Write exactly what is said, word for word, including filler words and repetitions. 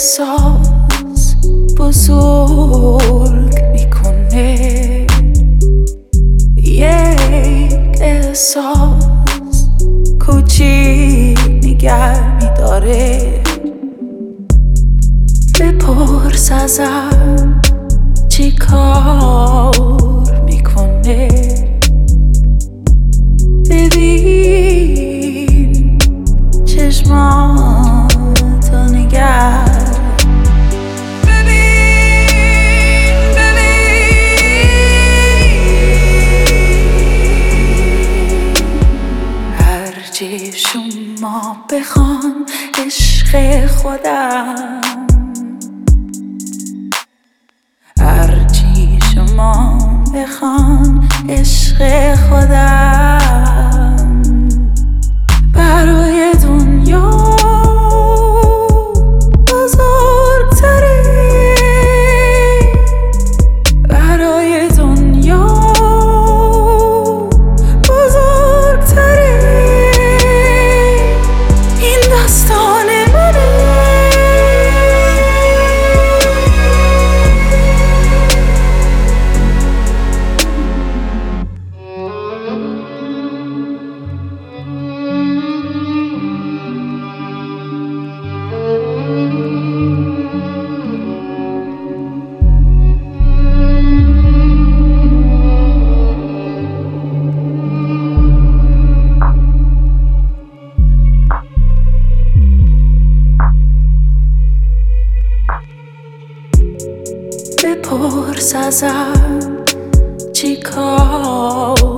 احساس بزرگ میکنه، یک احساس کوچیک نگر میداره. بپرس ازم چی کار میکنه، ببین چشماتو نگر، ببین ببین هرچی شما بخوان عشق خودم، هرچی شما بخوان عشق خودم، برای دنیا بزرگتره، برای دنیا بزرگتره. این داستان منه، بپرس ازم چی کار